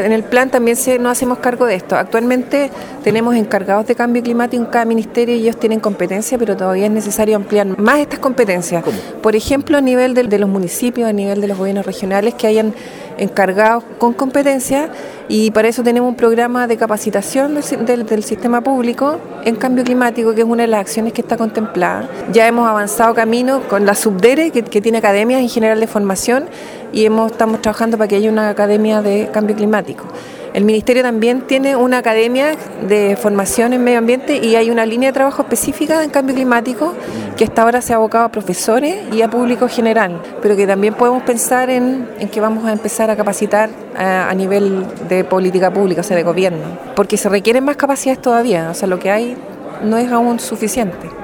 en el plan también nos hacemos cargo de esto. Actualmente tenemos encargados de cambio climático en cada ministerio y ellos tienen competencia, pero todavía es necesario ampliar más estas competencias. ¿Cómo? Por ejemplo, a nivel de los municipios, a nivel de los gobiernos regionales que hayan encargados con competencia, y para eso tenemos un programa de capacitación del sistema público en cambio climático, que es una de las acciones que está contemplada. Ya hemos avanzado camino con la Subdere, que tiene academias en general de formación, y estamos trabajando para que haya una academia de cambio climático. El Ministerio también tiene una academia de formación en medio ambiente y hay una línea de trabajo específica en cambio climático que hasta ahora se ha abocado a profesores y a público general, pero que también podemos pensar en que vamos a empezar a capacitar a nivel de política pública, o sea, de gobierno, porque se requieren más capacidades todavía, o sea, lo que hay no es aún suficiente.